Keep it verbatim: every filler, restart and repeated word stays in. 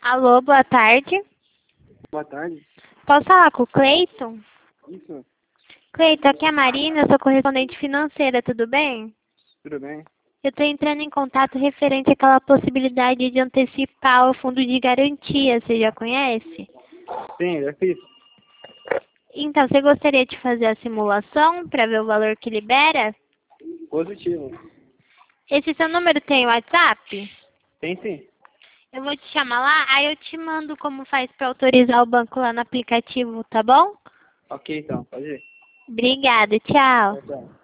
Alô, boa tarde. Boa tarde. Posso falar com o Cleiton? Isso, Cleiton, aqui é a Marina, eu sou correspondente financeira, tudo bem? tudo bem? Eu estou entrando em contato referente àquela possibilidade de antecipar o fundo de garantia, você já conhece? Sim, já fiz. Então, você gostaria de fazer a simulação para ver o valor que libera? Positivo. Esse seu número tem WhatsApp? Tem sim. Eu vou te chamar lá, aí eu te mando como faz para autorizar o banco lá no aplicativo, tá bom? Ok, então, pode ir. Obrigada, tchau. Tchau, tchau.